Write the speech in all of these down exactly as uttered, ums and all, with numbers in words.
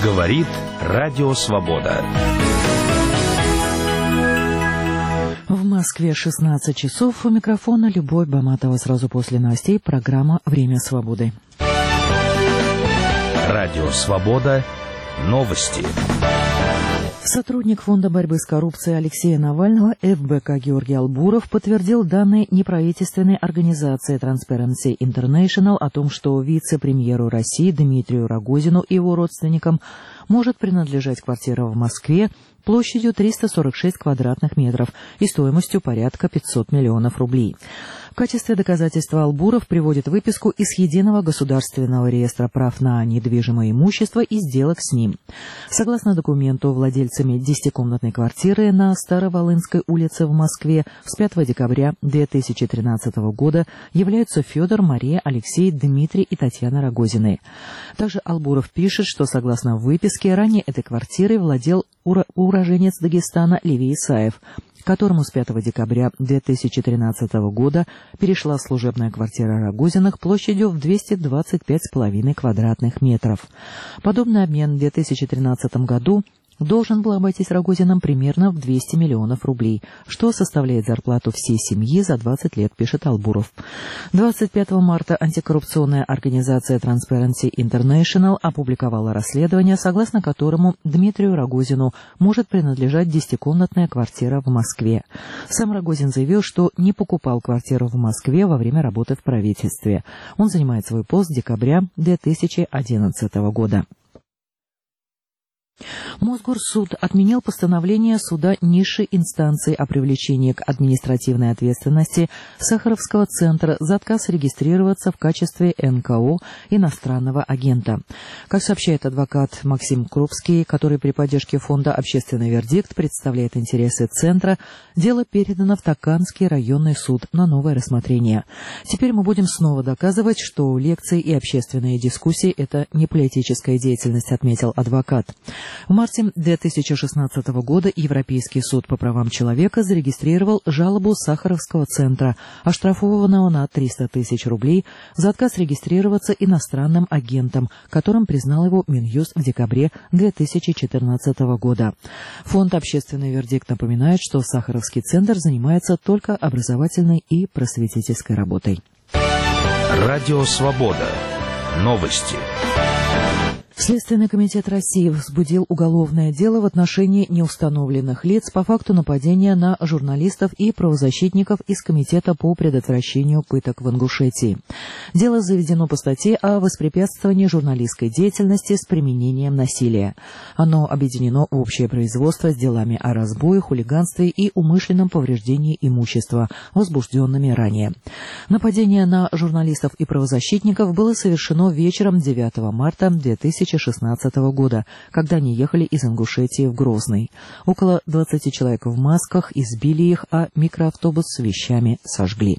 Говорит Радио Свобода. В Москве шестнадцать часов. У микрофона Любовь Баматова. Сразу после новостей программа «Время свободы». Радио Свобода. Новости. Сотрудник Фонда борьбы с коррупцией Алексея Навального эф бэ ка Георгий Албуров подтвердил данные неправительственной организации Transparency International о том, что вице-премьеру России Дмитрию Рогозину и его родственникам может принадлежать квартира в Москве площадью триста сорок шесть квадратных метров и стоимостью порядка пятьсот миллионов рублей. В качестве доказательства Албуров приводит выписку из Единого государственного реестра прав на недвижимое имущество и сделок с ним. Согласно документу, владельцами десятикомнатной квартиры на Староволынской улице в Москве с пятого декабря две тысячи тринадцатого года являются Федор, Мария, Алексей, Дмитрий и Татьяна Рогозины. Также Албуров пишет, что согласно выписке ранее этой квартирой владел ура- уроженец Дагестана Левий Исаев, которому с пятого декабря две тысячи тринадцатого года перешла служебная квартира Рогозиных площадью в двести двадцать пять с половиной квадратных метров. Подобный обмен в две тысячи тринадцатом году должен был обойтись Рогозиным примерно в двести миллионов рублей, что составляет зарплату всей семьи за двадцать лет, пишет Албуров. двадцать пятого марта антикоррупционная организация Transparency International опубликовала расследование, согласно которому Дмитрию Рогозину может принадлежать десятикомнатная квартира в Москве. Сам Рогозин заявил, что не покупал квартиру в Москве во время работы в правительстве. Он занимает свой пост с декабря две тысячи одиннадцатого года. Мосгорсуд отменил постановление суда низшей инстанции о привлечении к административной ответственности Сахаровского центра за отказ регистрироваться в качестве эн ка о иностранного агента. Как сообщает адвокат Максим Крупский, который при поддержке фонда «Общественный вердикт» представляет интересы центра, дело передано в Токанский районный суд на новое рассмотрение. Теперь мы будем снова доказывать, что лекции и общественные дискуссии – это не политическая деятельность, отметил адвокат. В марте две тысячи шестнадцатого года Европейский суд по правам человека зарегистрировал жалобу Сахаровского центра, оштрафованного на триста тысяч рублей за отказ регистрироваться иностранным агентом, которым признал его Минюст в декабре две тысячи четырнадцатого года. Фонд «Общественный вердикт» напоминает, что Сахаровский центр занимается только образовательной и просветительской работой. Радио Свобода. Новости. Следственный комитет России возбудил уголовное дело в отношении неустановленных лиц по факту нападения на журналистов и правозащитников из Комитета по предотвращению пыток в Ингушетии. Дело заведено по статье о воспрепятствовании журналистской деятельности с применением насилия. Оно объединено в общее производство с делами о разбое, хулиганстве и умышленном повреждении имущества, возбужденными ранее. Нападение на журналистов и правозащитников было совершено вечером девятого марта две тысячи шестнадцатого года, когда они ехали из Ингушетии в Грозный. Около двадцати человек в масках избили их, а микроавтобус с вещами сожгли.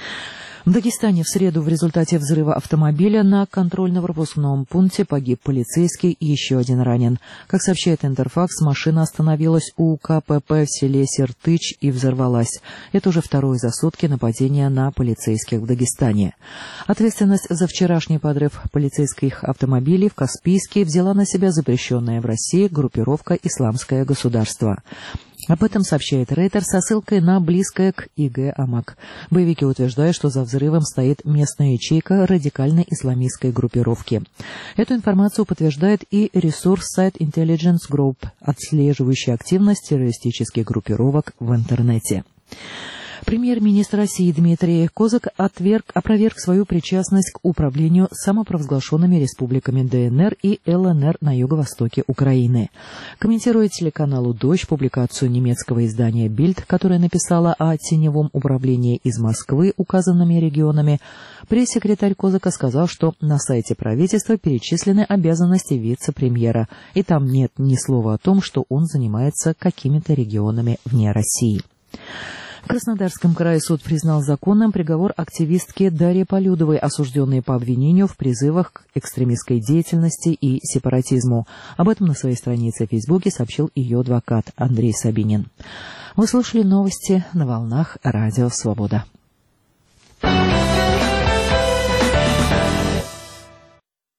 В Дагестане в среду в результате взрыва автомобиля на контрольно-пропускном пункте погиб полицейский и еще один ранен. Как сообщает Интерфакс, машина остановилась у ка пэ пэ в селе Сертыч и взорвалась. Это уже второе за сутки нападение на полицейских в Дагестане. Ответственность за вчерашний подрыв полицейских автомобилей в Каспийске взяла на себя запрещенная в России группировка «Исламское государство». Об этом сообщает Рейтер со ссылкой на близкое к и гэ Амак. Боевики утверждают, что за взрывом стоит местная ячейка радикальной исламистской группировки. Эту информацию подтверждает и ресурс сайт Intelligence Group, отслеживающий активность террористических группировок в интернете. Премьер-министр России Дмитрий Козак отверг, опроверг свою причастность к управлению самопровозглашенными республиками дэ эн эр и эл эн эр на юго-востоке Украины. Комментируя телеканалу «Дождь» публикацию немецкого издания «Бильд», которая написала о теневом управлении из Москвы указанными регионами, пресс-секретарь Козака сказал, что на сайте правительства перечислены обязанности вице-премьера, и там нет ни слова о том, что он занимается какими-то регионами вне России. В Краснодарском крае суд признал законным приговор активистки Дарье Полюдовой, осужденной по обвинению в призывах к экстремистской деятельности и сепаратизму. Об этом на своей странице в Фейсбуке сообщил ее адвокат Андрей Сабинин. Вы слушали новости на волнах Радио Свобода.